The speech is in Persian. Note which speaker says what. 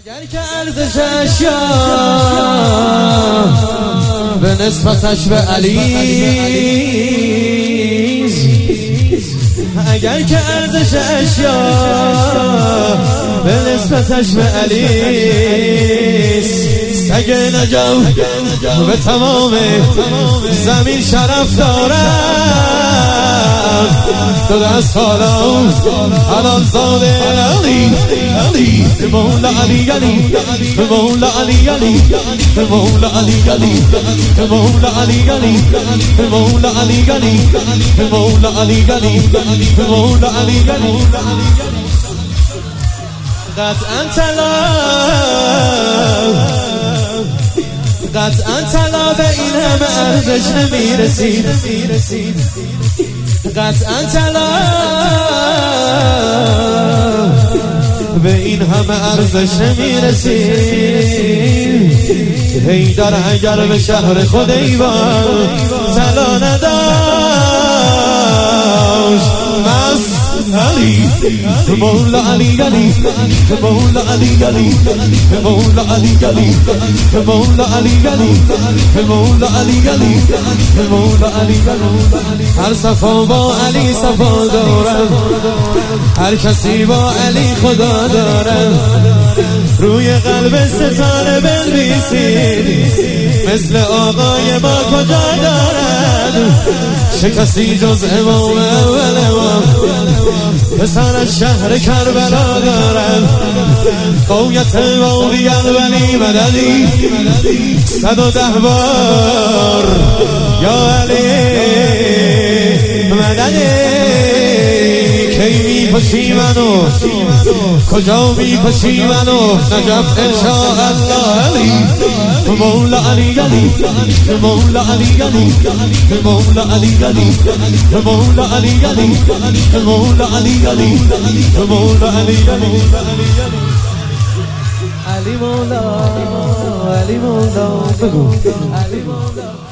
Speaker 1: اگر که ارزش اشیا به نسبتش به علی، اگر که ارزش اشیا به نسبتش به علی، سگ نجو به تمام زمین شرف دارد. تو دست سالم حلال زاده علی، علی مولا علی، علی مولا علی، علی مولا علی، علی مولا علی، علی مولا علی، علی مولا علی، علی مولا علی، علی قطعا طلا به این همه ارزش نمیرسید، قطعا طلا به این همه ارزش نمیرسید. حیدر اگر به شهر خود ایوان طلا نداشت، علی مولا علی، علی مولا علی، علی مولا علی، علی مولا علی، علی مولا علی، علی مولا علی، هر صفا با علی صفا دارد، هر کسی با علی خدا دارد. روی قلب ستاره بنویسید مثل آقای ما کجا دارد. چه کسی جز امام اول امام پسر شهر کربلا دارد. قویت وادی الولی مددی 110 بار یا علی مددی. کی می‌کشی منو، کجا می‌کشی منو، نجف انشاءالله. علی مولا علی، علی مولا علی، علی مولا علی، علی مولا علی، علی مولا علی، علی مولا علی، علی مولا، علی مولا، علی مولا.